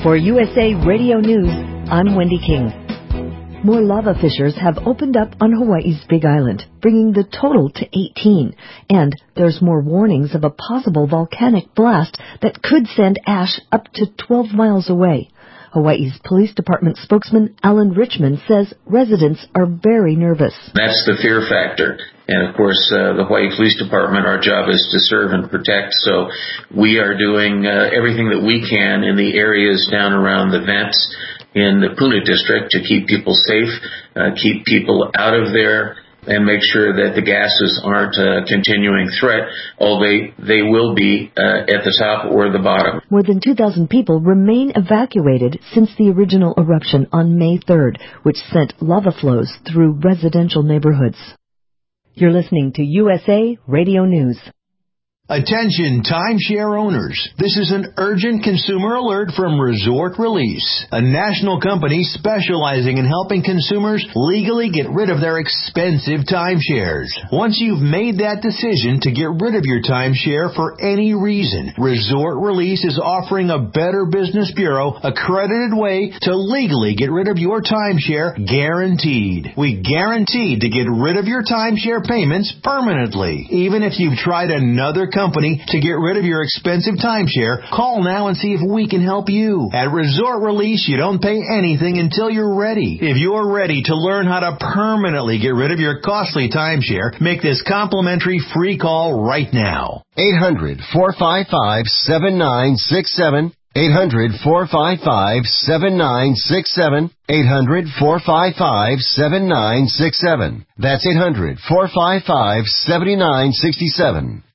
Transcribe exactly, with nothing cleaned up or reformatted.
For U S A Radio News, I'm Wendy King. More lava fissures have opened up on Hawaii's Big Island, bringing the total to eighteen. And there's more warnings of a possible volcanic blast that could send ash up to twelve miles away. Hawaii's police department spokesman Alan Richmond says residents are very nervous. That's the fear factor. And of course, uh, the Hawaii Police Department, our job is to serve and protect. So we are doing uh, everything that we can in the areas down around the vents in the Puna district to keep people safe, uh, keep people out of there, and make sure that the gases aren't a continuing threat, although they, they will be uh, at the top or the bottom. More than two thousand people remain evacuated since the original eruption on May third, which sent lava flows through residential neighborhoods. You're listening to U S A Radio News. Attention timeshare owners. This is an urgent consumer alert from Resort Release, a national company specializing in helping consumers legally get rid of their expensive timeshares. Once you've made that decision to get rid of your timeshare for any reason, Resort Release is offering a Better Business Bureau accredited way to legally get rid of your timeshare, guaranteed. We guarantee to get rid of your timeshare payments permanently. Even if you've tried another company to get rid of your expensive timeshare, call now and see if we can help you. At Resort Release, you don't pay anything until you're ready. If you're ready to learn how to permanently get rid of your costly timeshare, make this complimentary free call right now. eight hundred, four five five, seven nine six seven. eight hundred, four five five, seven nine six seven. eight hundred, four five five, seven nine six seven. That's eight hundred, four five five, seven nine six seven.